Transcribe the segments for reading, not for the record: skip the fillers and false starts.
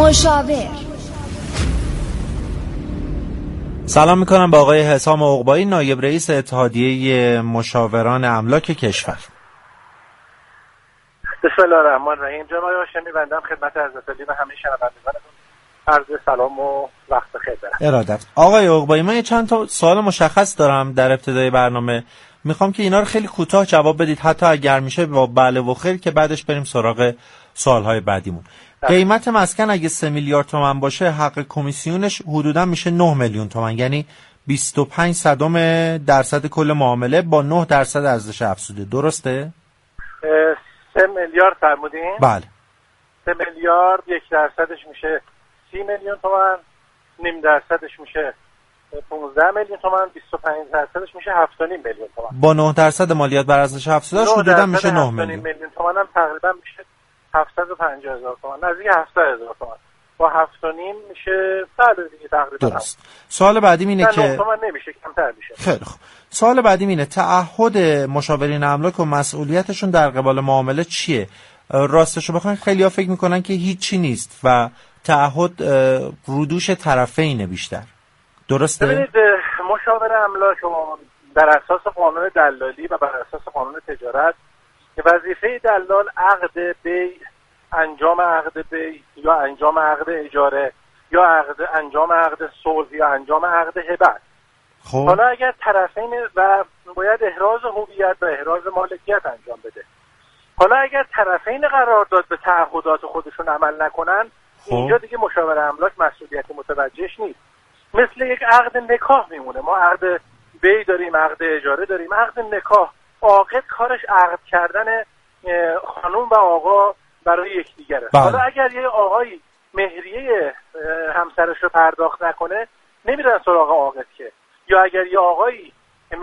مشاور. سلام میکنم به آقای حسام عقبایی، نایب رئیس اتحادیه مشاوران املاک کشور. بسم الله الرحمن الرحیم. جناب هاشمی، بنده خدمت حضرت علی و همه شنوندگانتون عرض سلام و وقت بخیر دارم. ارادت. آقای عقبایی، من چند تا سوال مشخص دارم در ابتدای برنامه، میخوام که اینا رو خیلی کوتاه جواب بدید، حتی اگر میشه با بله و خیر، که بعدش بریم سراغ سوالهای بعدیمون. قیمت مسکن اگه 3 میلیارد تومان باشه، حق کمیسیونش حدودا میشه 9 میلیون تومان، یعنی 25% کل معامله با 9% ارزش افزوده، درسته؟ 3 میلیارد فرمودین؟ بله. 3 میلیارد 1% میشه 30 میلیون تومان، نیم درصدش میشه 15 میلیون تومان، 25% میشه 7.5 میلیون تومان. با 9% مالیات بر ارزش افزوده حدودا میشه 9 میلیون تومان، هم تقریبا میشه 750,000 تومان، نزدیک 700,000 تومان. با 7.5 میشه بله دیگه تقریبا. درست. سوال بعدیم اینه که 9 تومان نمیشه، کمتر میشه. خیلی خوب. سوال بعدیم اینه تعهد مشاورین املاک و مسئولیتشون در قبال معامله چیه؟ راستشو بخواین خیلی‌ها فکر میکنن که هیچی نیست و تعهد رودوش طرفینه بیشتر. درسته؟ ببینید، مشاور املاک در اساس قانون دلالی و بر اساس قانون تجارت، وظیفه دلال عقد بیع، انجام عقد بیع یا انجام عقد اجاره یا انجام عقد صلح یا انجام عقد هبه. خب حالا اگر طرفین و باید احراز هویت و احراز مالکیت انجام بده. حالا اگر طرفین قرارداد به تعهدات خودشون عمل نکنن، اینجا دیگه مشاور املاک مسئولیت متوجهش نیست. مثل یک عقد نکاح میمونه. ما عقد بیع داریم، عقد اجاره داریم، عقد نکاح. عاقد کارش عقد کردن خانم و آقا برای یکدیگره. حالا اگر یه آقایی مهریه همسرش رو پرداخت نکنه، نمیرن سراغ عاقد که. یا اگر یه آقایی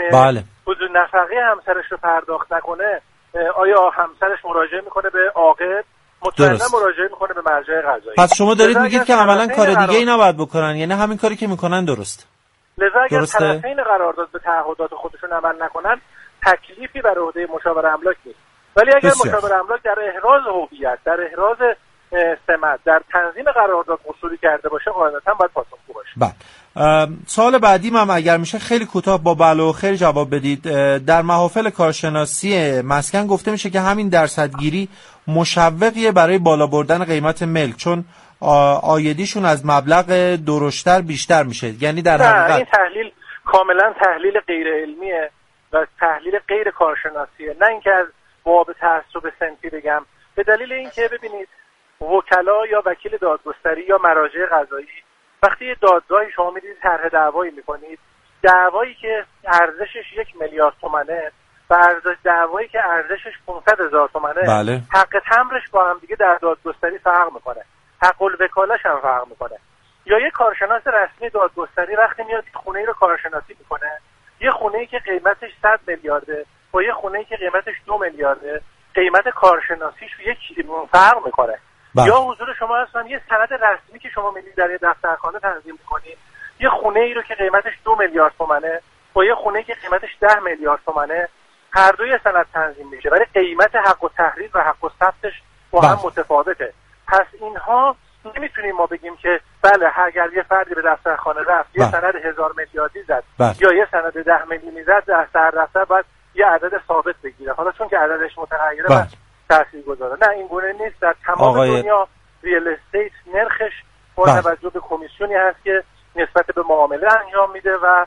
حدود نفقه همسرش رو پرداخت نکنه، آیا همسرش مراجعه میکنه به عاقد؟ مطمئنا مراجعه میکنه به مرجع قضایی. پس شما دارید میگید که عملا کار دیگه ای نباید بکنن، یعنی همین کاری که میکنن درست. لذا اگر طرفین قرارداد به تعهدات خودشون عمل نکنن، تکلیفی بر عهده مشاور املاک نیست. ولی اگر مشاور املاک در احراز هویت، در احراز سمت، در تنظیم قرارداد قصوری کرده باشه، قاعدتا باید پاسخگو باشه. بله. سوال بعدیم هم اگر میشه خیلی کوتاه با بله و خیر جواب بدید. در محافل کارشناسی مسکن گفته میشه که همین درصدگیری مشوقیه برای بالا بردن قیمت ملک، چون عایدیشون از مبلغ درشتر بیشتر میشه. یعنی در حقیقت این تحلیل کاملا تحلیل غیر علمیه و تحلیل غیر کارشناسیه، نه اینکه از باب تعصب سنفی بگم. به دلیل اینکه ببینید، وکلا یا وکیل دادگستری یا مراجع قضایی، وقتی یه دادگاهی شما میدید طرح دعوایی میکنید، دعوایی که ارزشش 1 میلیارد تومانه و دعوایی که ارزشش 500,000 تومانه، بله. حق تمرش با هم دیگه در دادگستری فرق میکنه، حق الوکالش هم فرق میکنه. یا یه کارشناس رسمی دادگستری وقتی میاد خونه ای رو کارشناسی میکنه، یه خونه ای که قیمتش 100 میلیارده با یه خونه ای که قیمتش 2 میلیارده، قیمت کارشناسیش یک فرق میکنه. یا حضور شما هستن یه سند رسمی که شما میدید در یه دفترخانه تنظیم میکنید، یه خونه ای رو که قیمتش 2 میلیارد تومانه با یه خونه ای که قیمتش 10 میلیارد تومانه، هر دوی سند تنظیم میشه، ولی قیمت حق و تحریر و حق و ثبتش با هم متفاوته. پس اینها نمیتونیم ما بگیم که بله اگر یه فردی به دفترخانه رفت یه سند 1000 میلیاردی زد یا یه سند 10 میلیونی زد، در سر دفتر باید یه عدد ثابت بگیره، حالا چون که عددش متغیره و تاثیرگذاره. نه، این گونه نیست. در تمام دنیا ریال استیت نرخش با توجه به کمیسیونی هست که نسبت به معامله انجام میده و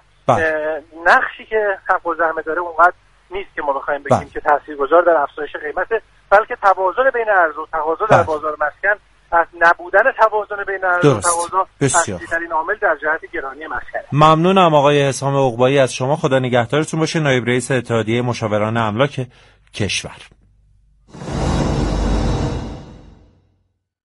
نقشی که حق و زحمه داره اونقدر نیست که ما بخوایم بگیم که تاثیرگذار در افزایش قیمته، بلکه توازن بین عرضه و تقاضا در بازار مسکن، از نبودن توازن بین عرضه و تقاضا اصلی‌ترین عامل در جهت گرانی مسکن. ممنونم آقای حسام عقبایی از شما. خدا نگهدارتون باشه، نایب رئیس اتحادیه مشاوران املاک کشور.